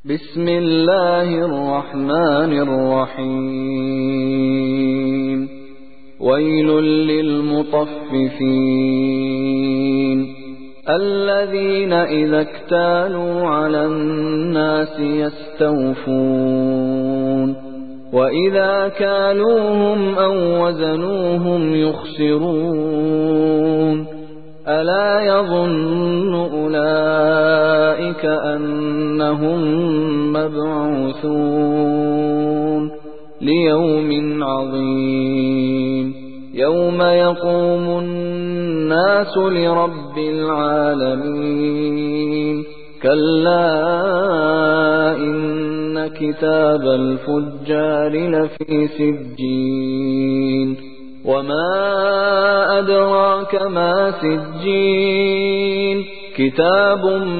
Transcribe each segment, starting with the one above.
بسم الله الرحمن الرحيم ويل للمطففين الذين إذا اكتالوا على الناس يستوفون وإذا كالوهم أو وزنوهم يخسرون ألا يظن أولئك أنهم مبعوثون ليوم عظيم يوم يقوم الناس لرب العالمين كلا إن كتاب الفجار لفي سجين وما أدراك ما سجين كتاب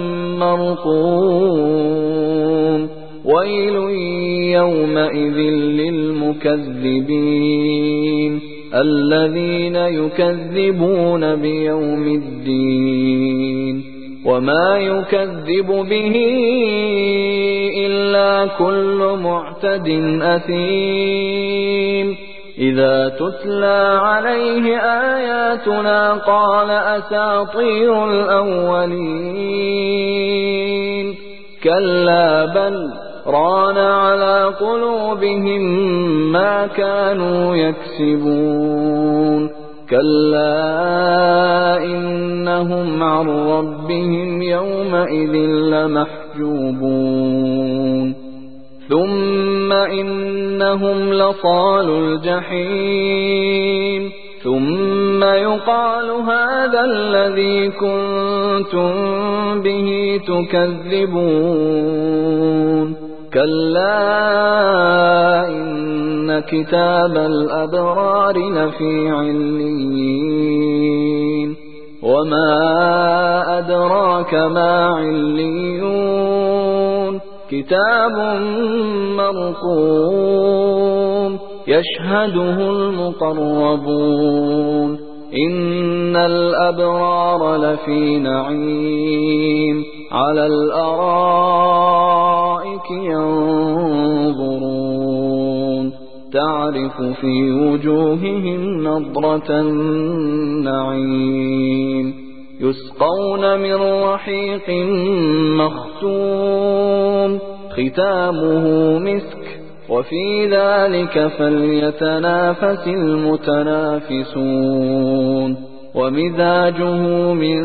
مرقوم ويل يومئذ للمكذبين الذين يكذبون بيوم الدين وما يكذب به إلا كل معتد أثيم إذا تتلى عليه آياتنا قال أساطير الأولين كلا بل ران على قلوبهم ما كانوا يكسبون كلا إنهم عن ربهم يومئذ لمحجوبون ثم إنهم لصالوا الجحيم ثم يقال هذا الذي كنتم به تكذبون كلا إن كتاب الأبرار لفي عليين وما أدراك ما عليون كتاب مرقوم يشهده المقربون إن الأبرار لفي نعيم على الأرائك ينظرون تعرف في وجوههم نضرة النعيم يسقون من رحيق مختوم ختامه مسك وفي ذلك فليتنافس المتنافسون ومزاجه من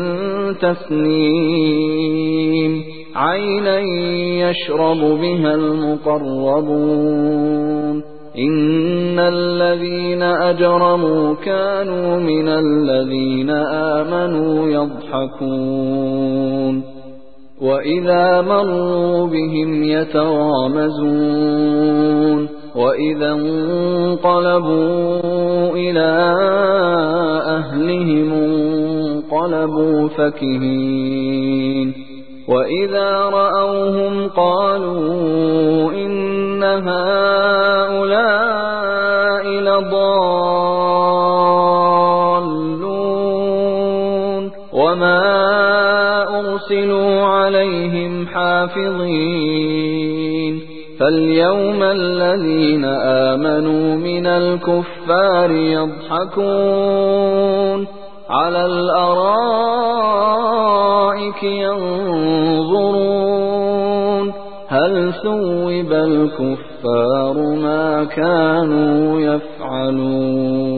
تسنيم عينا يشرب بها المقربون إن الذين أجرموا كانوا من الذين آمنوا يضحكون وإذا مروا بهم يتغامزون وإذا انقلبوا إلى أهلهم انقلبوا فكهين وإذا رأوهم قالوا إن هؤلاء لضالون وما أرسلوا عليهم حافظين فاليوم الذين آمنوا من الكفار يضحكون على الأرائك ينظرون هل ثوب الكفار ما كانوا يفعلون